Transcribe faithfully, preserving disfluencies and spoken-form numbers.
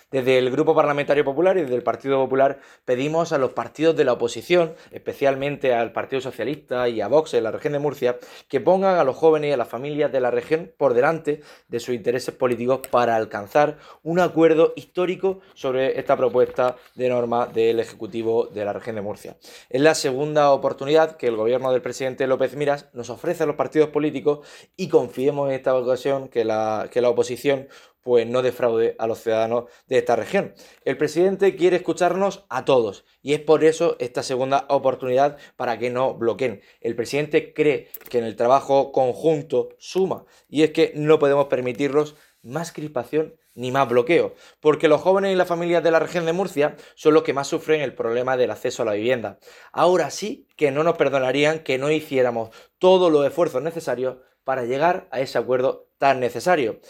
Desde el Grupo Parlamentario Popular y desde el Partido Popular pedimos a los partidos de la oposición, especialmente al Partido Socialista y a Vox en la región de Murcia, que pongan a los jóvenes y a las familias de la región por delante de sus intereses políticos para alcanzar un acuerdo histórico sobre esta propuesta de norma del Ejecutivo de la región de Murcia. Es la segunda oportunidad que el gobierno del presidente López Miras nos ofrece a los partidos políticos y confiemos en esta ocasión que la, que la oposición pues no defraude a los ciudadanos de esta región. El presidente quiere escucharnos a todos y es por eso esta segunda oportunidad para que no bloqueen. El presidente cree que en el trabajo conjunto suma y es que no podemos permitirnos más crispación ni más bloqueo, porque los jóvenes y las familias de la región de Murcia son los que más sufren el problema del acceso a la vivienda. Ahora sí que no nos perdonarían que no hiciéramos todos los esfuerzos necesarios para llegar a ese acuerdo tan necesario.